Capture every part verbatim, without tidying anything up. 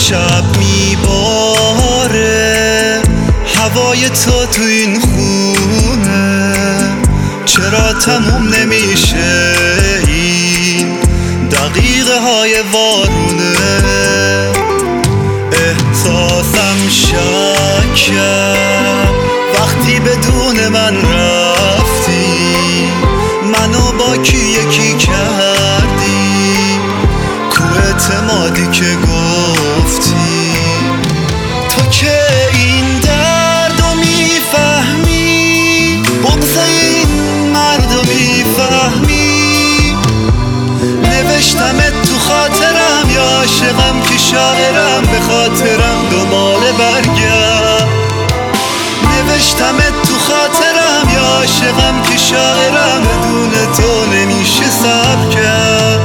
شب میباره هوای تو تو این خونه، چرا تموم نمیشه این دقیقه های وارونه؟ احساسم شکه وقتی بدون من رفتی، منو با کی یکی کردی، کو اعتمادی که گفتی. تو که این دردو میفهمی، بغض این مردو میفهمی، نوشتمت تو خاطرم یا عاشقم که شاعرم به خاطرم دوباره برگرد. نوشتمت تو خاطرم یا عاشقم که شاعرم بدون تو نمیشه صبر کرد.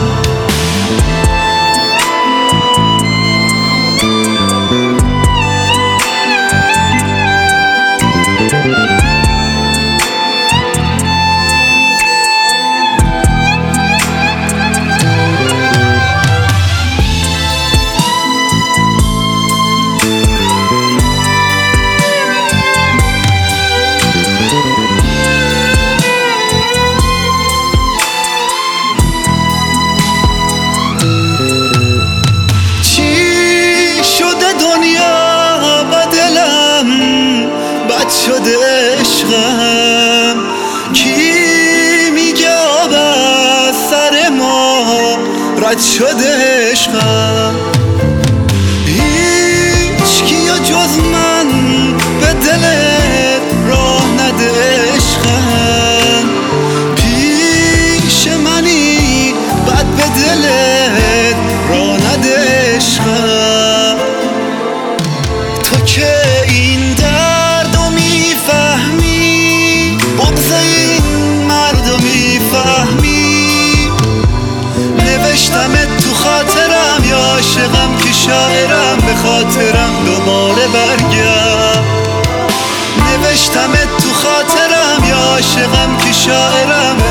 شده عشقم کی میگه آب از سر ما رد شده عشقم؟ هیچ کیا جز من به دلت راه نده عشقم، پیش منی بد به دلت راه نده عشقم. تو که این نوشتمت تو خاطرم یا عاشقم که شاعرم به خاطرم دوباره برگرد. نوشتمت تو خاطرم یا عاشقم که شاعرم